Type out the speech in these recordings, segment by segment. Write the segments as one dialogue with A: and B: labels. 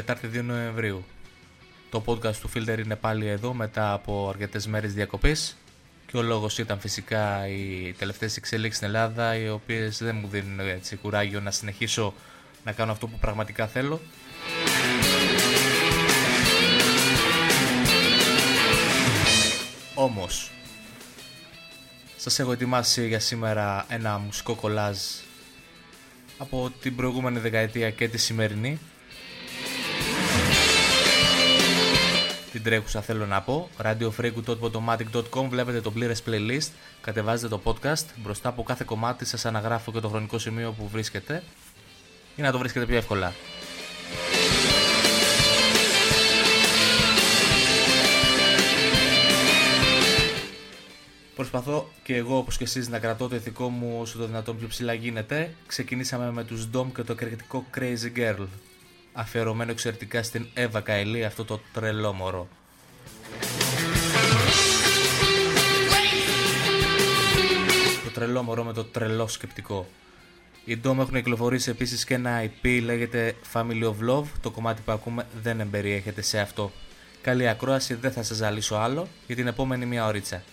A: Τετάρτη 2 Νοεμβρίου. Το podcast του Filter είναι πάλι εδώ μετά από αρκετές μέρες διακοπής και ο λόγος ήταν φυσικά οι τελευταίες εξελίξεις στην Ελλάδα, οι οποίες δεν μου δίνουν έτσι κουράγιο να συνεχίσω να κάνω αυτό που πραγματικά θέλω. Όμως σας έχω ετοιμάσει για σήμερα ένα μουσικό κολάζ από την προηγούμενη δεκαετία και τη σημερινή. Την τρέχουσα θέλω να πω. radiofreak.podomatic.com. Βλέπετε το πλήρες playlist, κατεβάζετε το podcast. Μπροστά από κάθε κομμάτι σας αναγράφω και το χρονικό σημείο που βρίσκεται ή να το βρίσκετε πιο εύκολα. Προσπαθώ και εγώ όπως και εσείς να κρατώ το ηθικό μου όσο το δυνατόν πιο ψηλά γίνεται. Ξεκινήσαμε με τους Dom και το εκρηκτικό Crazy Girl, αφιερωμένο εξαιρετικά στην Εύα Καηλή, αυτό το τρελό μωρό. Το τρελό μωρό με το τρελό σκεπτικό. Οι Dom έχουν κυκλοφορήσει επίσης και ένα EP, λέγεται Family of Love. Το κομμάτι που ακούμε δεν εμπεριέχεται σε αυτό. Καλή ακρόαση, δεν θα σας ζαλίσω άλλο για την επόμενη μία ωρίτσα.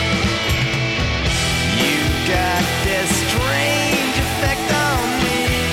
B: Strange effect on me.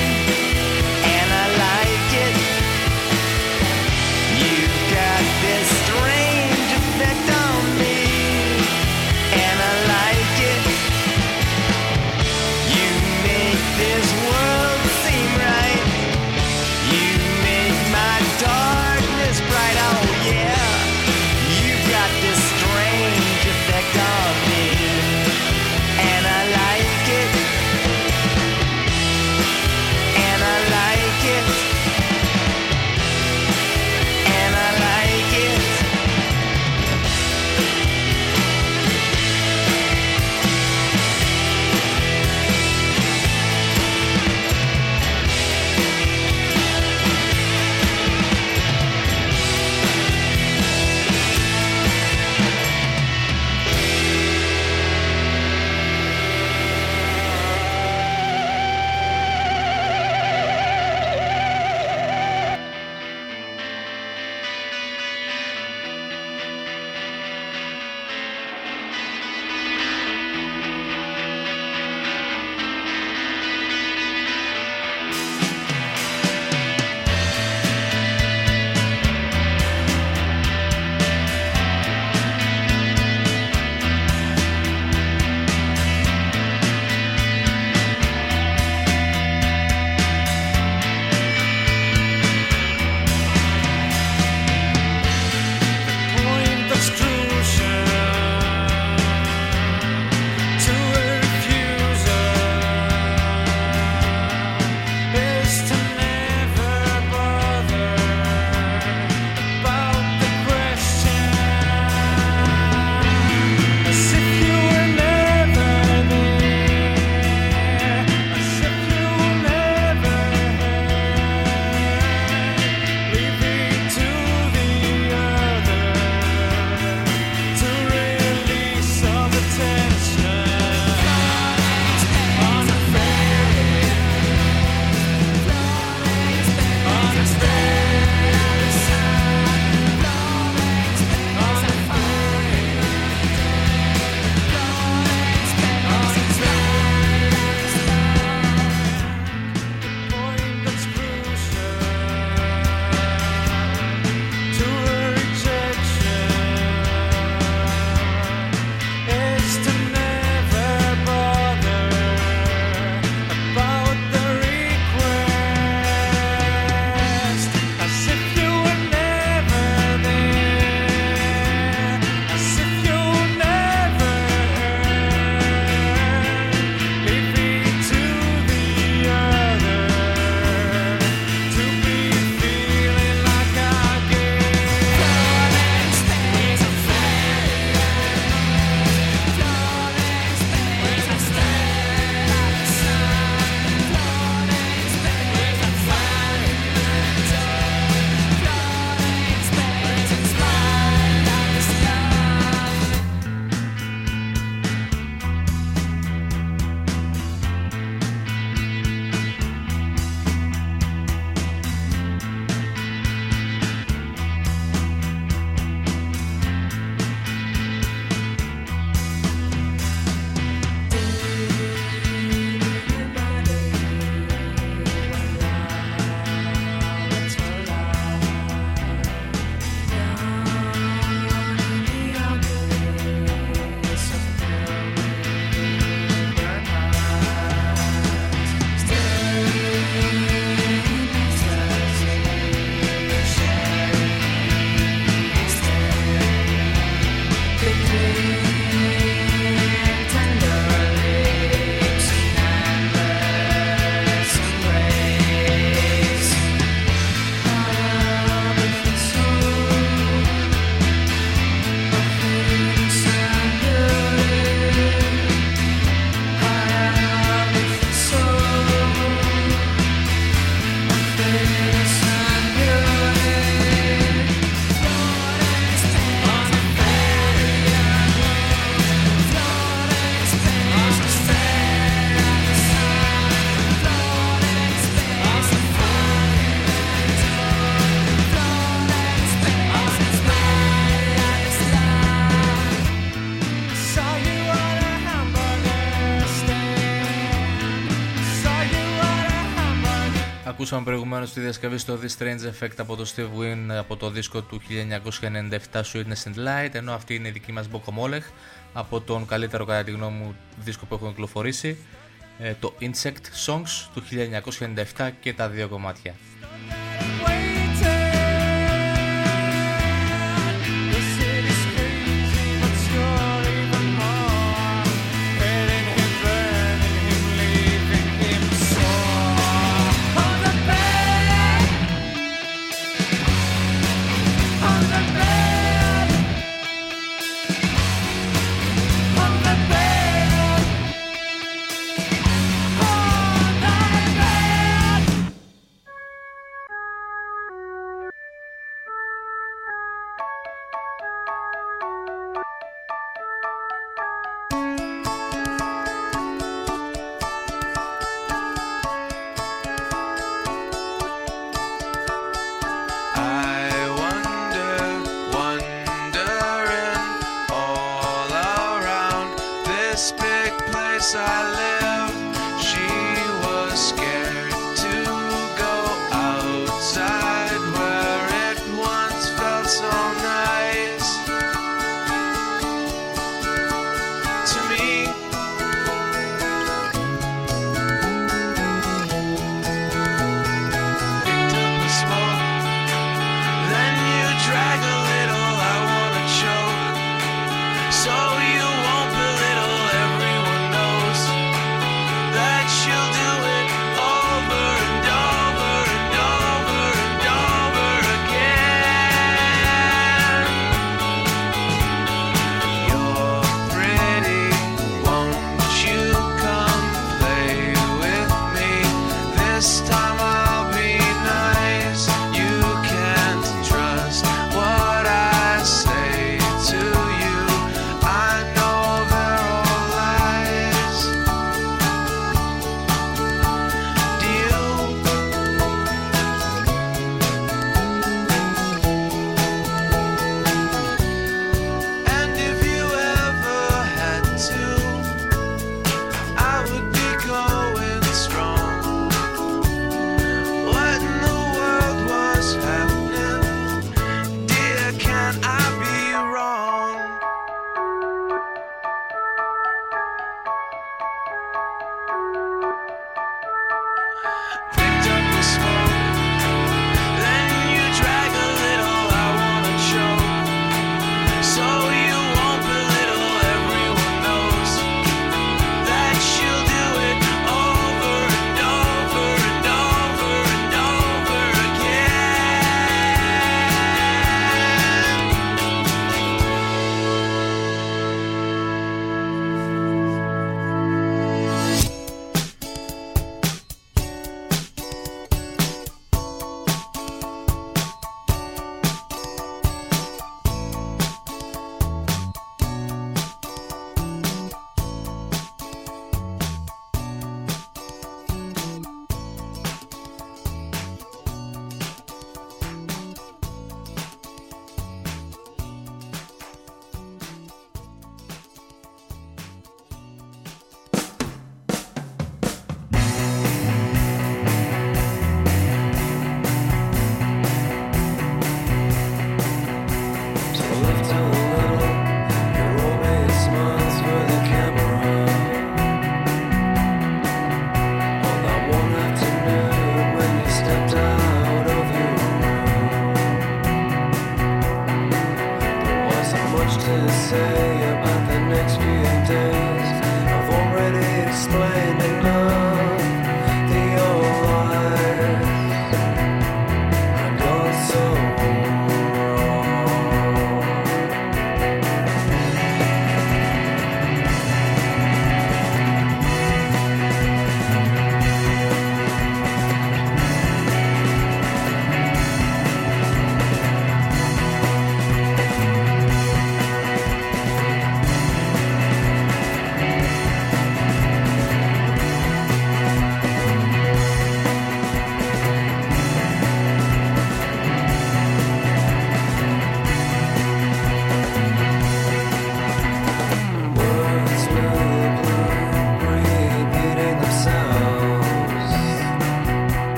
A: Ακούσαμε προηγουμένως τη διασκευή στο The Strange Effect από το Steve Wynn από το δίσκο του 1997 Sweetness and Light, ενώ αυτή είναι η δική μας Bokomolech από τον καλύτερο κατά τη γνώμη μου δίσκο που έχουν κυκλοφορήσει, το Insect Songs του 1997 και τα δύο κομμάτια.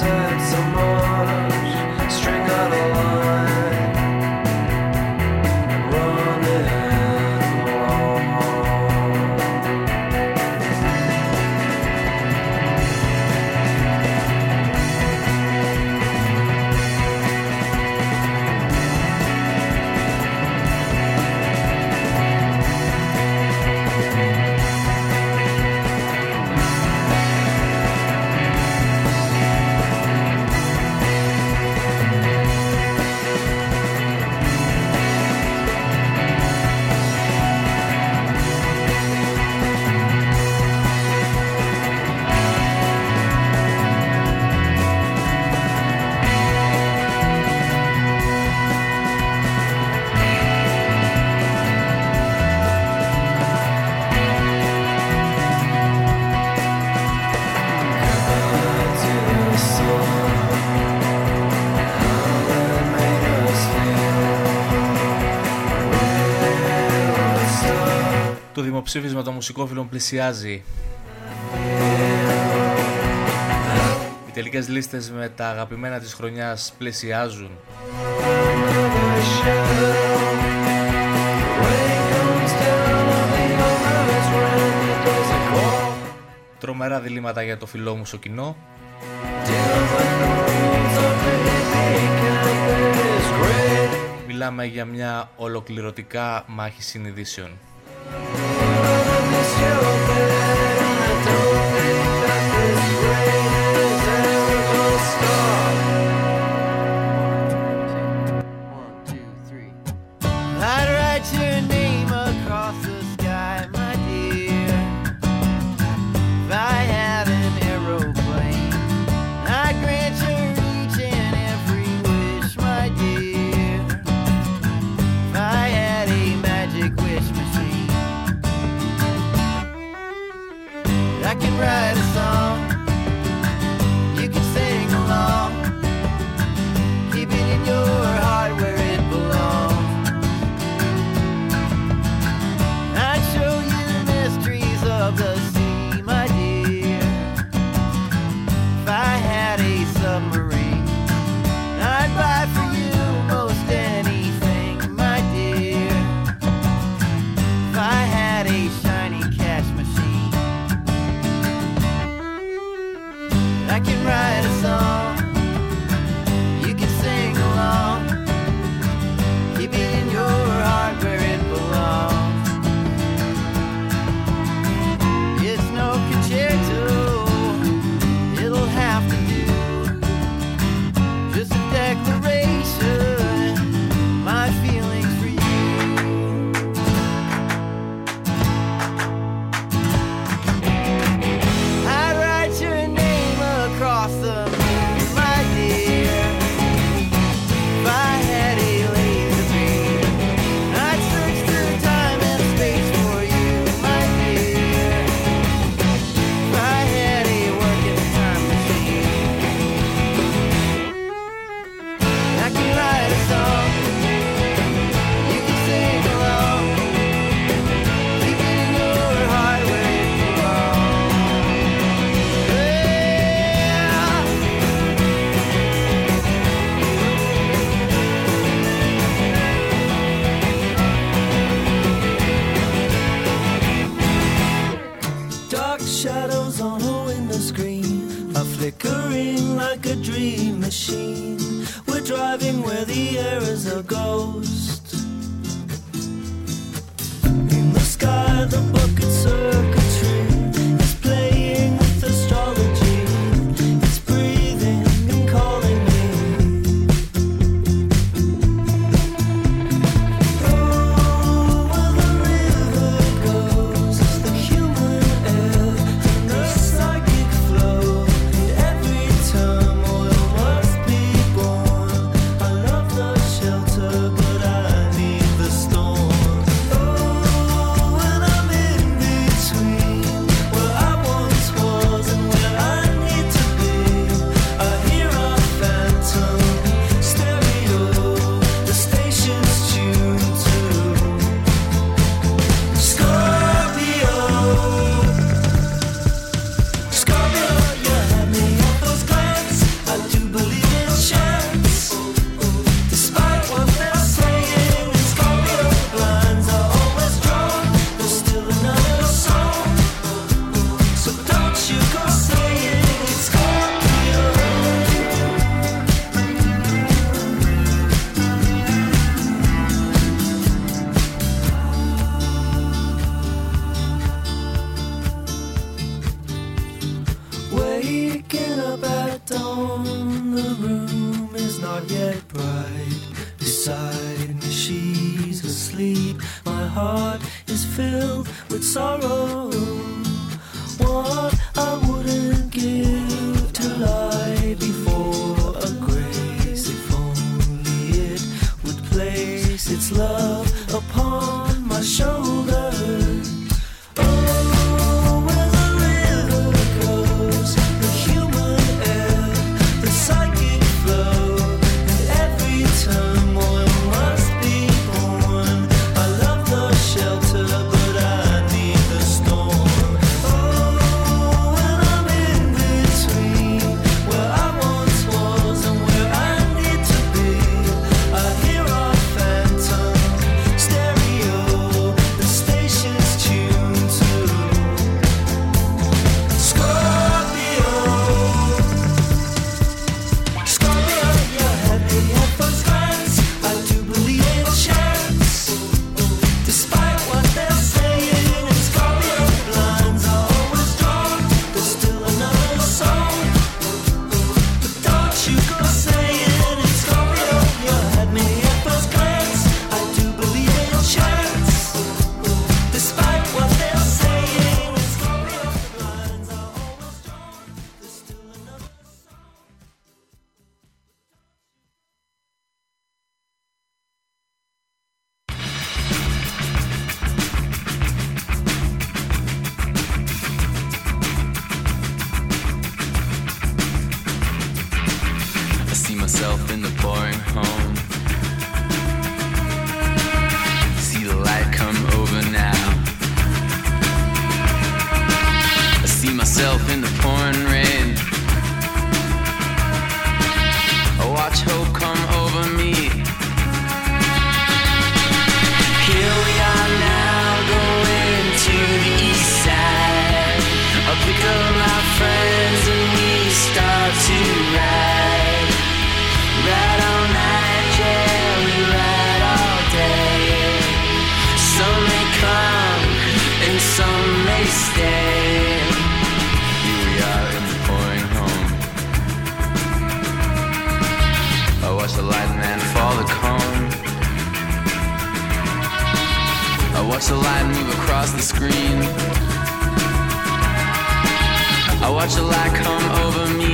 A: Το δημοψήφισμα των μουσικόφιλων πλησιάζει. Οι τελικές λίστες με τα αγαπημένα της χρονιάς πλησιάζουν. Τρομερά διλήμματα για το φιλό μου στο κοινό. Μιλάμε για μια ολοκληρωτικά μάχη συνειδήσεων.
B: Write a song, you can sing along, keep it in your heart where it belongs. I'd show you the mysteries of the sea, my dear. If I had a submarine, I'd buy for you most anything, my dear. If I had a shiny cash machine, I can write a song, you can sing along, keep it in your heart where it belongs. It's no concerto, it'll have to do, just a declaration, my feelings for you. I'd write your name across the moon, my dear. If I had a laser beam, I'd search through time and space for you, my dear. If I had a working time machine, I can write a song, you can sing along, keep it in your heart where it belongs. Yeah.
C: Dark shadows on a window screen are flickering like a dream machine. We're driving where the air is a ghost. In the sky, the bucket circuitry is playing with astrology. It's breathing and calling me. Oh, where the river goes, the human air and the psychic flow. Every turmoil must be born. I love the shelter, but I need the storm. Oh, when I'm in between. not yet bright. Beside me she's asleep. My heart is filled with sorrow. What I wouldn't give to lie before a grace, if only it would place its love upon my shoulders. Oh, where the river goes, the human air, the psychic flow, and every turmoil must be born. I love the shelter, but I need the storm. Oh, when I'm in between where I once was and where I need to be, I hear our phantom stereo, the station's tuned to Scorpio. Scorpio, you had me at first glance. I do believe in chance, despite what they're saying. And Scorpio blinds are always drawn. There's still another song, but don't you go saying it's Scorpio. You had me at first glance. I do believe in chance, despite what they're saying. And Scorpio blinds are always drawn. There's still another song.
D: I see myself in the boring home. See the light come over now. I see myself in the pouring rain. I watch hope come over me. Here we are now, going to the east side. I pick up my friends and we start to ride. Ride all night, yeah, we ride all day. Some may come and some may stay. Here we are in the pouring home. I watch the light man fall the cone. I watch the light move across the screen. I watch the light come over me.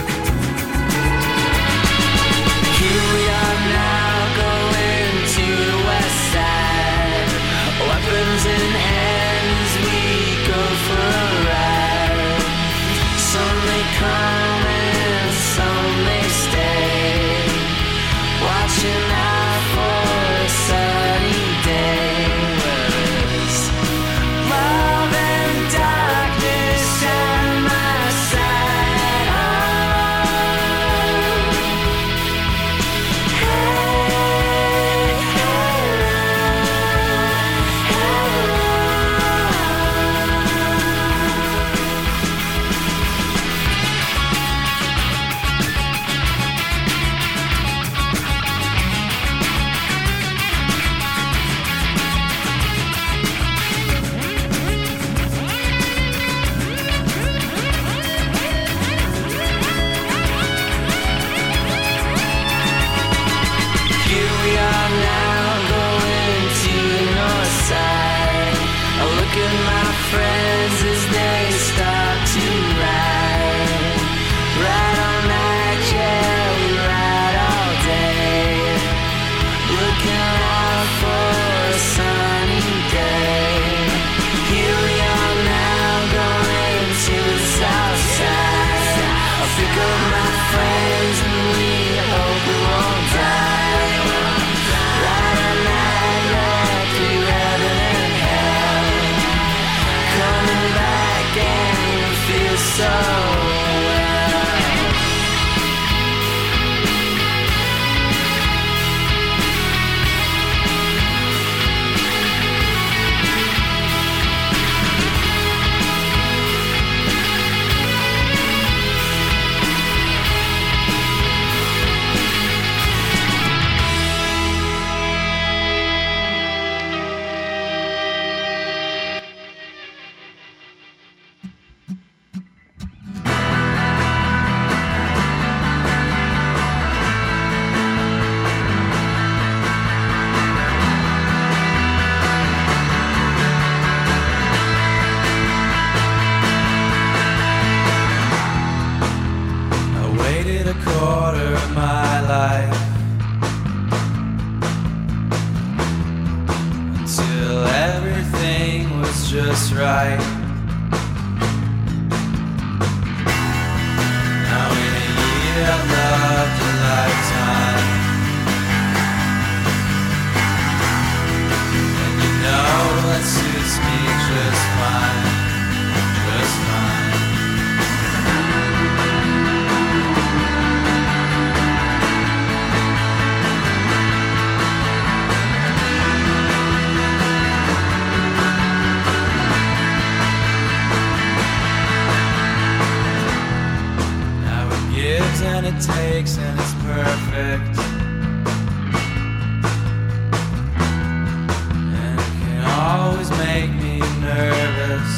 D: Here we are now, going to the west side. Weapons in hands, we go for a ride. Some may come and some may stay. Watching out for a sunny day. Whereas love and darkness at my side.
C: quarter of my life until everything was just right. Now in a year I've loved a lifetime, and you know that suits me just fine, just fine. And it takes and it's perfect, and it can always make me nervous,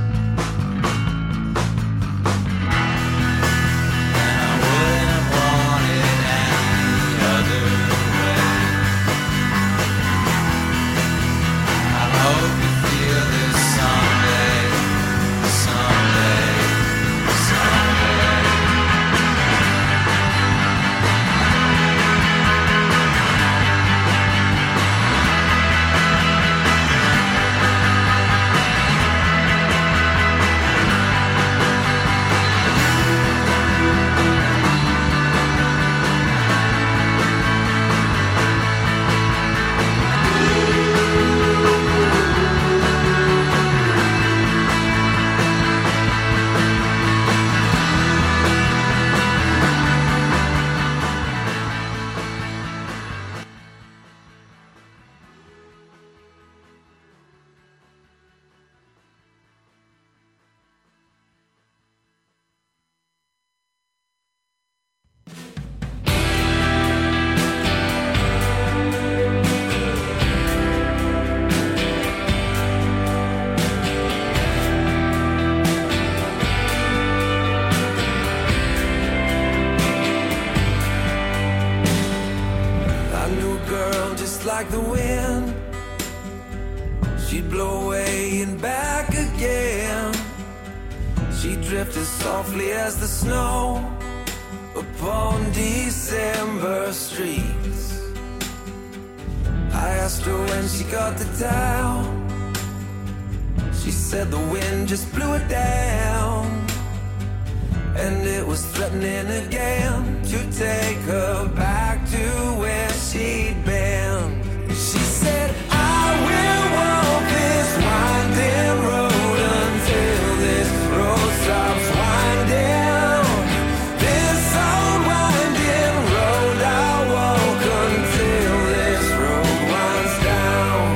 C: and I wouldn't have wanted any other way. I hope you feel this someday, someday, someday. Like the wind, she'd blow away and back again. She drifted softly as the snow upon December streets. I asked her when she got to town. She said the wind just blew it down, and it was threatening again to take her back to where she'd been. She said, I will walk this winding road until this road stops winding. This old winding road I'll walk until this road winds down.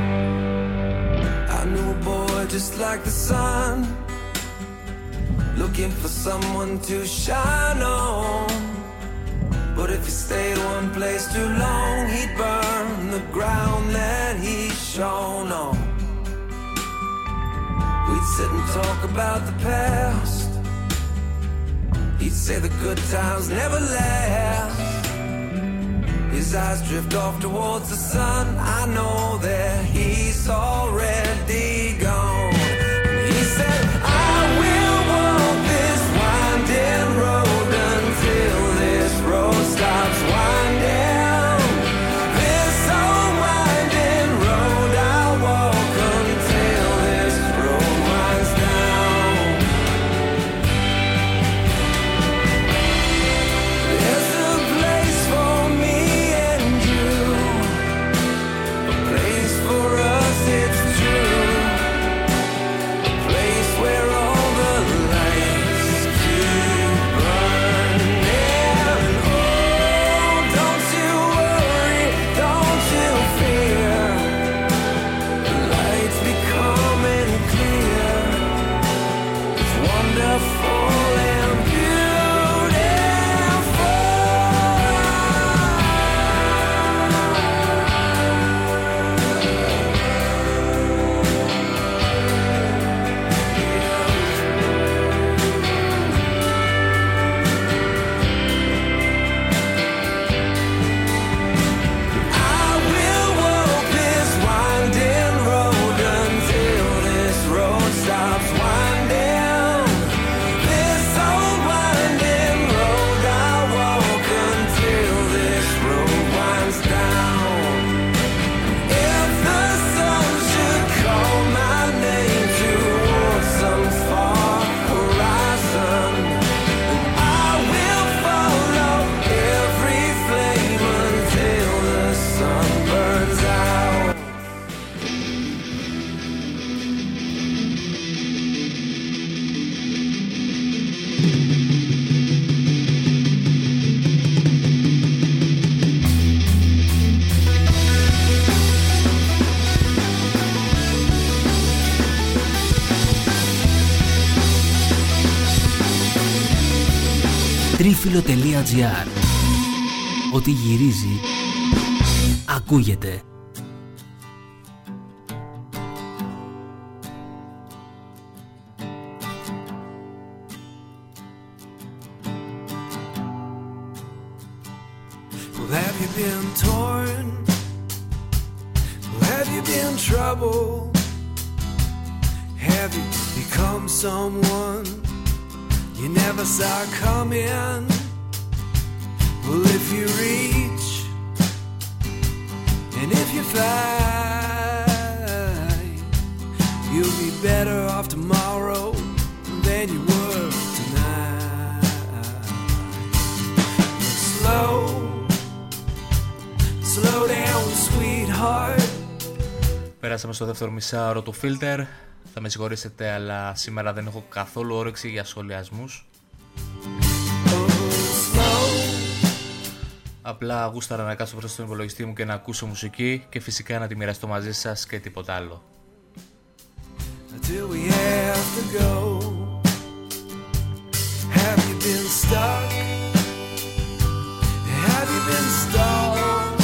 C: I knew a boy just like the sun, looking for someone to shine on. But if he stayed one place too long, he'd burn the ground that he shone on. We'd sit and talk about the past. He'd say the good times never last. His eyes drift off towards the sun. I know that he's already gone. He said, I will walk this winding road until this road stops winding. This old winding road I'll walk until this road winds down. There's a place for me and you, a place for us, it's true, a place where
E: radiofilo.gr. Ό,τι γυρίζει, ακούγεται.
C: Well, have you been torn? Well, have you been troubled? Have you become someone you never saw coming? Well, if you reach and if you find, you'll be better off tomorrow than you were tonight. Slow down, sweetheart.
A: Πέρασαμε στο δεύτερο μισάωρο του Filter. Θα με συγχωρήσετε, αλλά σήμερα δεν έχω καθόλου όρεξη για σχολιασμούς. Απλά γούσταρα να κάτσω μπροστά στον υπολογιστή μου και να ακούσω μουσική και φυσικά να τη μοιραστώ μαζί σας και τίποτα άλλο.
C: Until we have to go. Have you been stuck? Have you been stalled?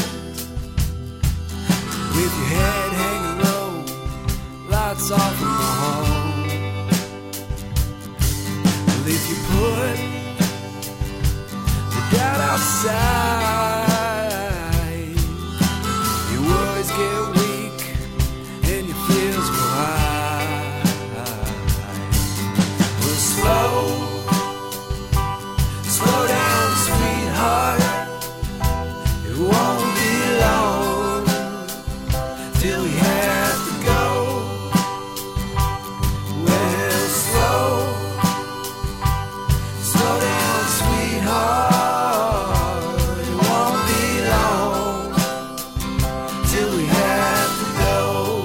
C: With your head hanging low, lights off and go home. Well, if you put the doubt outside, your worries get weak and your fears go high. Well, slow down, sweetheart. It won't be long till we have to go. Well, slow down, sweetheart. It won't be long till we have to go.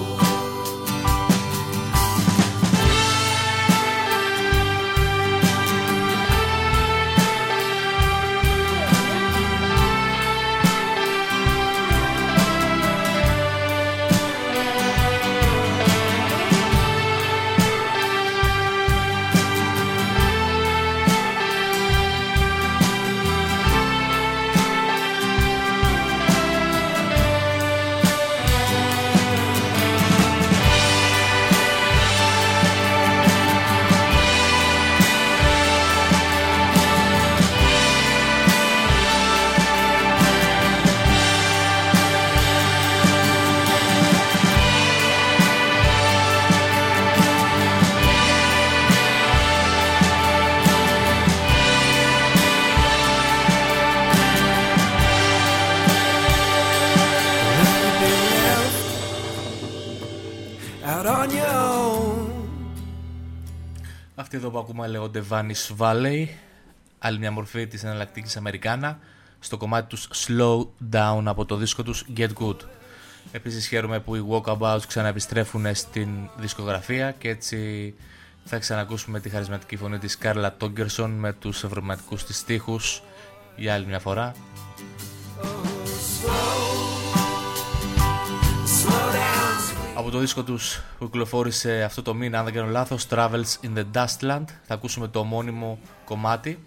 C: Out on your own.
A: Αυτοί εδώ που ακούμε λέγονται Vanish Valley, άλλη μια μορφή της εναλλακτικής Αμερικάνα, στο κομμάτι τους Slow Down από το δίσκο τους Get Good. Επίσης χαίρομαι που οι Walkabouts ξαναεπιστρέφουν στην δισκογραφία και έτσι θα ξανακούσουμε τη χαρισματική φωνή της Κάρλα Τόγκερσον με τους ευρωματικούς της στίχους για άλλη μια φορά. Από το δίσκο τους που κυκλοφόρησε αυτό το μήνα, αν δεν κάνω λάθος, Travels in the Dustland, θα ακούσουμε το ομώνυμο κομμάτι.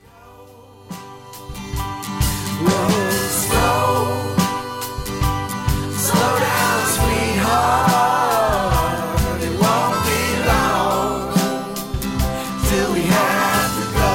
C: Slow down, sweetheart. It won't be long till we have to go.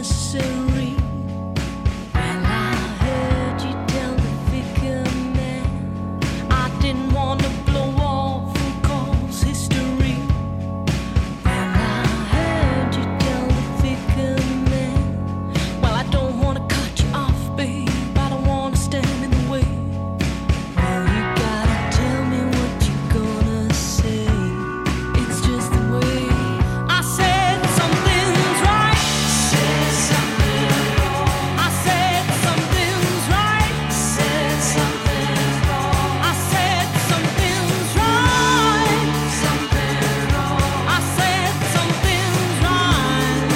C: necessary. Well, I heard you tell the vicar man I didn't want to blow off and cause history. Well, I heard you tell the vicar man, well, I don't want to cut you off, babe, I don't want to stand in the way. Well, you gotta tell me what you're gonna say. It's just the way. I said something's right. Said something wrong. I said something's right. Said something's wrong. I said something's right. Something's wrong. I said something's right.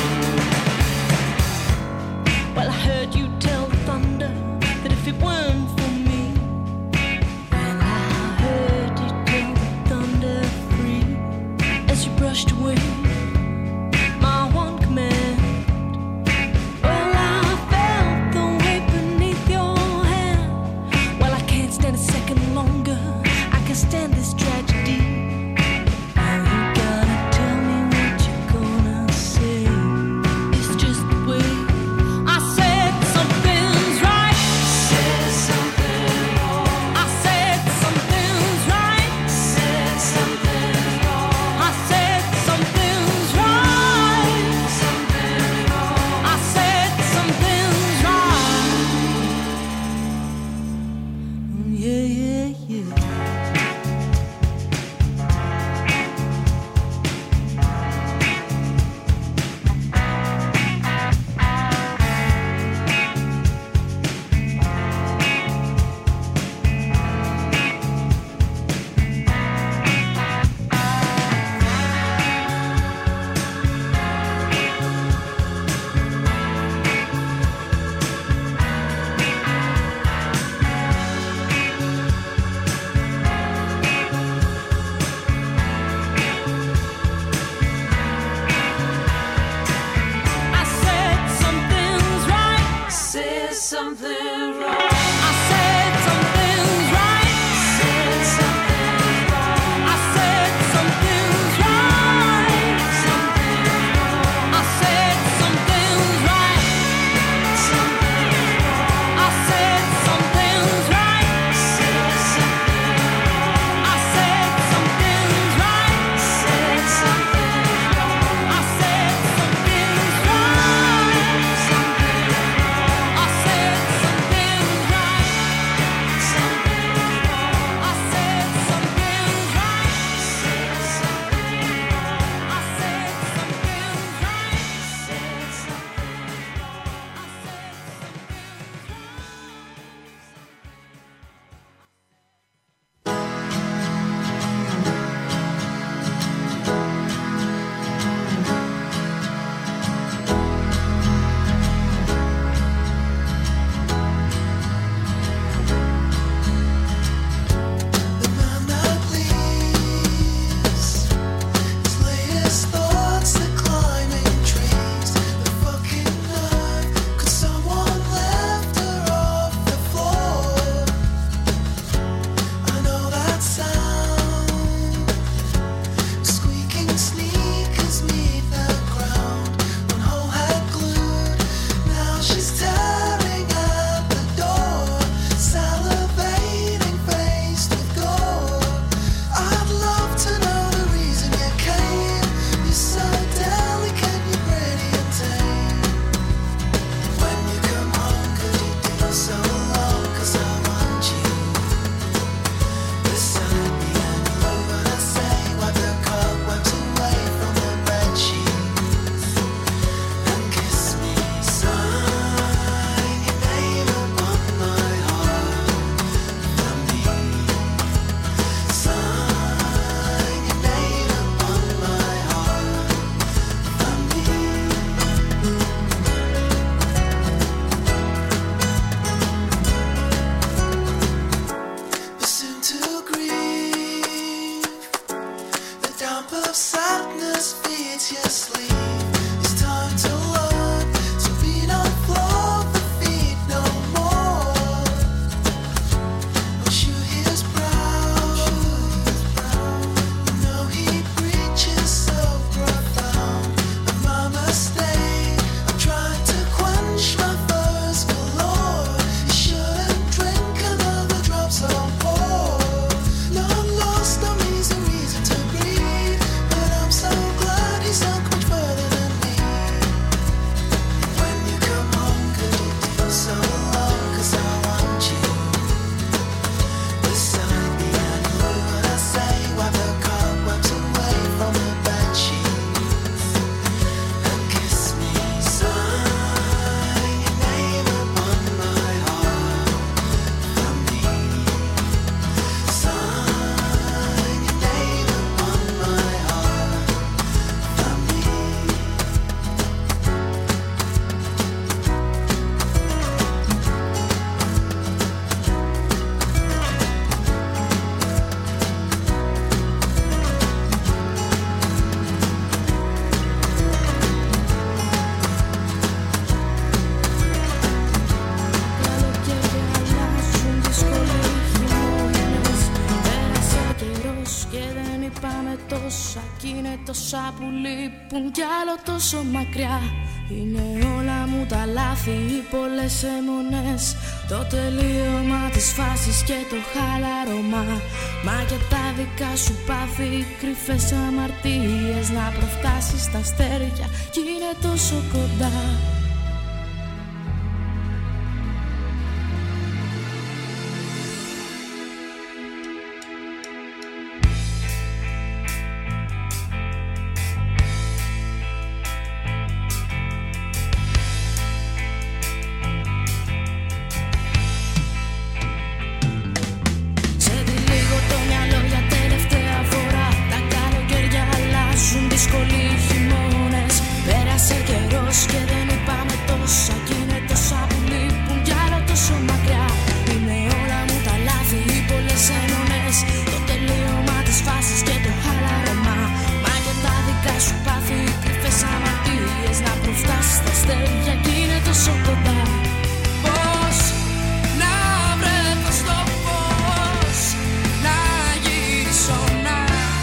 C: Well, I heard you tell the thunder that if it weren't for me, well, I heard you tell the thunder free as you brushed away my one command. Well, I felt the weight beneath your hand. Well, I can't stand a second longer. I can't stand this tragedy. Now you gotta tell me what you're gonna say. It's just the way. I said something's right. Said something wrong. I said something's right. Said something wrong. I said something's right. Something wrong. I said something's right. Yeah, yeah, yeah. I said something's right. Said something wrong. I said something's right. Said something wrong. I said something's right. Something wrong. I said something's right. Something wrong. I said something's right. Said something wrong. I said something's right. Said something wrong. I said something's right. Something wrong. I said something's right.
F: τόσα που λείπουν κι άλλο τόσο μακριά. Είναι όλα μου τα λάθη, οι πολλές αιμονές, το τελείωμα της φάσης και το χαλαρώμα. Μα και τα δικά σου πάθη, κρυφές αμαρτίες, να προφτάσεις στα αστέρια κι είναι τόσο κοντά. Δύσκολοι χειμώνες, πέρασε καιρός και δεν είπαμε τόσα. Κι είναι τόσα που λείπουν κι άλλο τόσο μακριά. Είναι όλα μου τα λάθη, οι πολλές αιμονές, το τελείωμα της φάσης και το χαλαρώμα. Μα και τα δικά σου πάθη, κρυφές αμαρτίες, να προφτάσεις στα αστέρια κι είναι τόσο κοντά. Πώς να βρεθώ στο φως, να γυρίσω να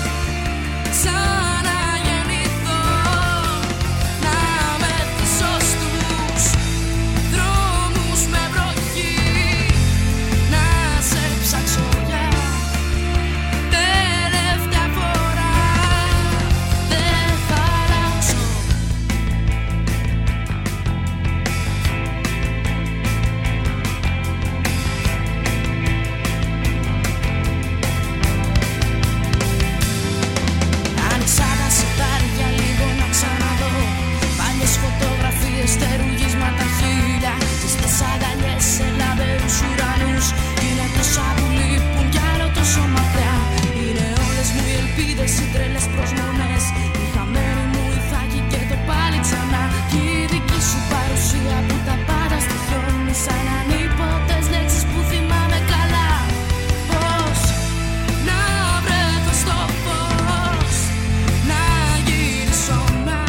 F: στερουγίσματα χίλια, στις αγκαλιές σε λαμπερούς ουρανούς. Είναι τόσα που λείπουν κι άλλο τόσο μακριά. Είναι όλες μου οι ελπίδες, οι τρελές προσμονές, η χαμένη μου η θάκη και το πάλι ξανά. Κι η δική σου παρουσία που τα πάντα στοιχιώνει σαν ανίποτες λέξεις που θυμάμαι καλά. Πώς να βρεθώ στο φως, να γυρίσω να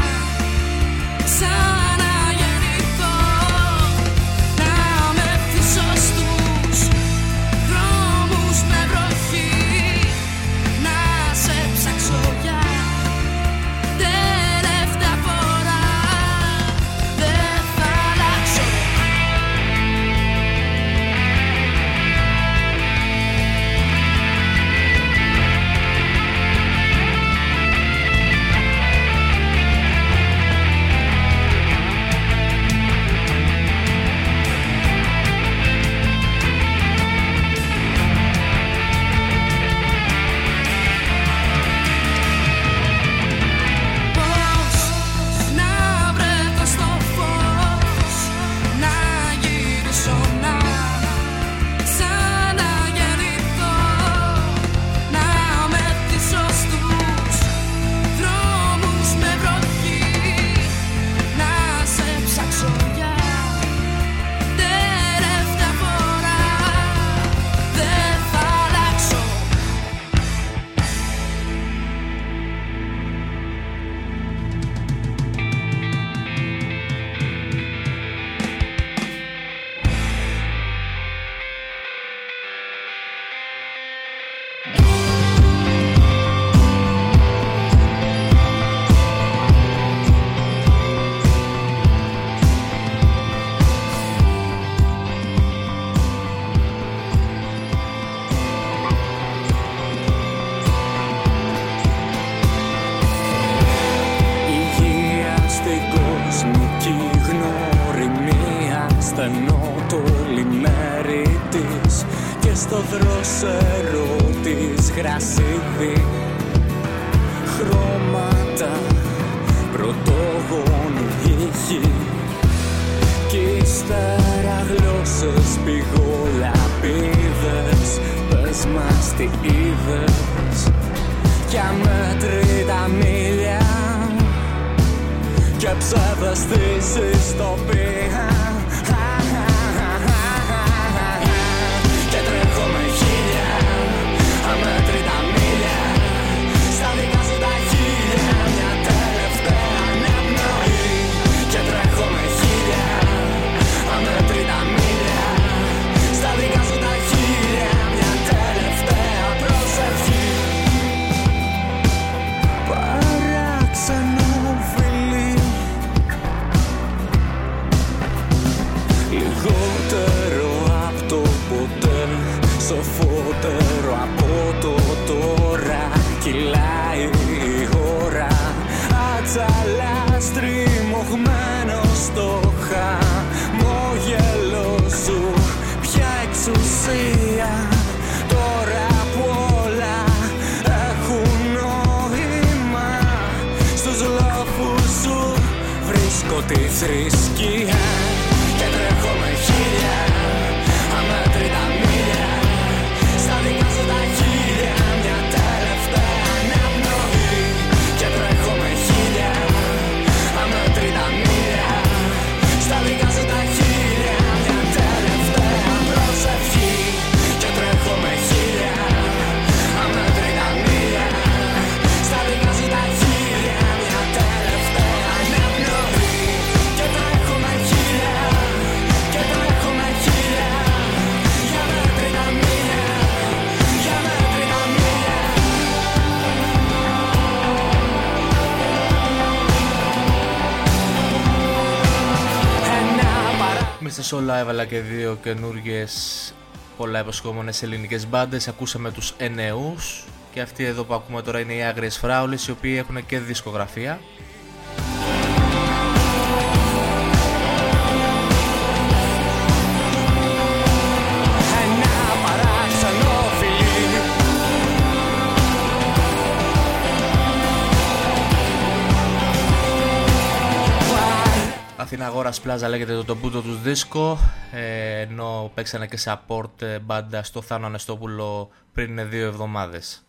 C: στο δρόσερο της γρασίδι, χρώματα πρωτόγονου ήχη κι ύστερα γλώσσες πηγολαπίδες. Πες μας τι είδες κι αμέτρητα μίλια και ψευδαισθήσεις τοπία. Και τρέχω με χίλια αμέτρητα μίλια στα δικά σου τα χίλια, μια τελευταία αναπνοή. Και τρέχω με χίλια αμέτρητα μίλια στα δικά σου τα χίλια, μια τελευταία προσευχή. Παρά λιγότερο από το ποτέ, σοφότερο από το τώρα. Κυλάει η ώρα, ατσαλά στριμωγμένο στο χαμόγελο σου. Ποια εξουσία τώρα που όλα έχουν νόημα. Στους λόφους σου βρίσκω τη θρησκεία και τρέχω με χίλια αμέτρητα μίλια. Στα δικά σου τα χίλια μια τελευταία αναπνοή. Και τρέχω με χίλια αμέτρητα μίλια. Στα δικά σου τα χίλια μια τελευταία προσευχή. Και τρέχω με χίλια αμέτρητα μίλια. Στα δικά σου τα χίλια μια τελευταία αναπνοή. Και τρέχω με χίλια, και τρέχω με χίλια. Για μέτρητα μίλια, για μέτρητα μίλια.
A: Μέσα σε όλα έβαλα και δύο καινούργιες πολλά υποσχόμενες ελληνικές μπάντες. Ακούσαμε τους Ενεούς και αυτοί εδώ που ακούμε τώρα είναι οι Άγριες Φράουλες, οι οποίοι έχουν και δισκογραφία.
C: Ένα παράξενο φιλί.
A: Αθήνα Αγόρας Πλάζα λέγεται το τομπούτο του δίσκο, ενώ παίξανε και support μπάντα στο Θάνο Ανεστόπουλο πριν 2 εβδομάδες.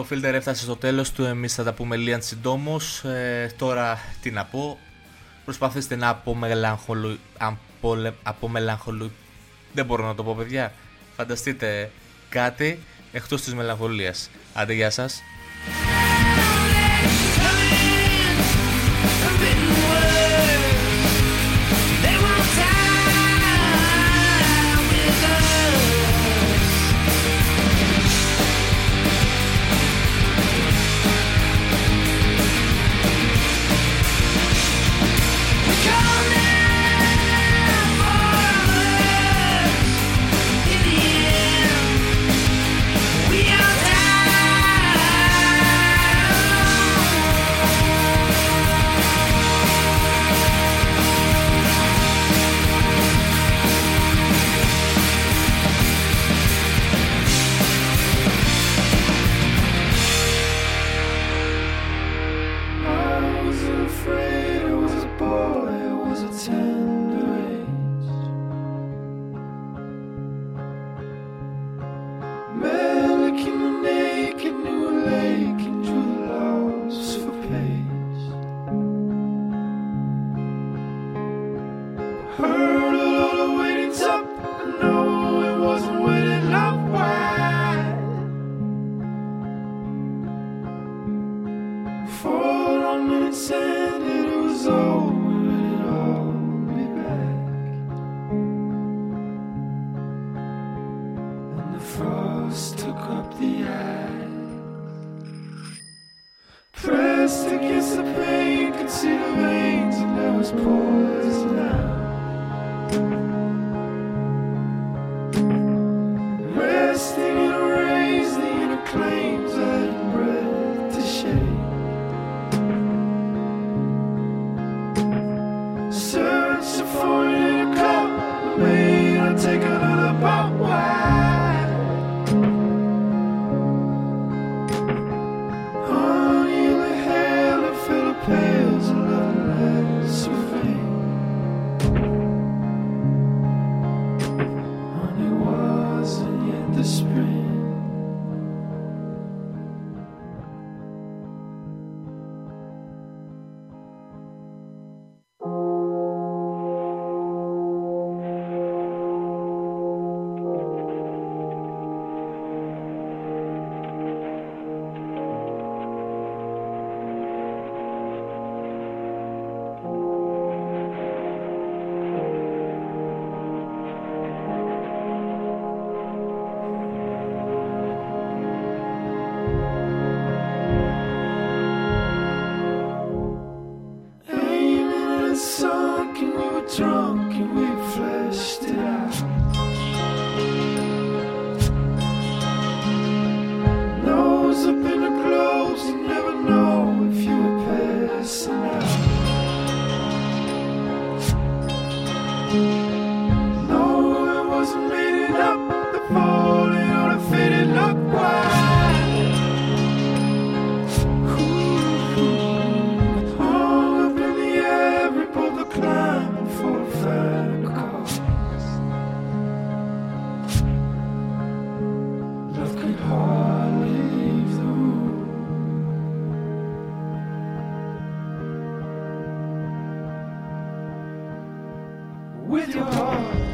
A: το Filter έφτασε στο τέλος του, εμείς θα τα πούμε λίγαν συντόμως. Τώρα τι να πω, προσπαθήστε να δεν μπορώ να το πω παιδιά, φανταστείτε κάτι εκτός της μελαγχολίας. Άντε γεια σας.
C: With your heart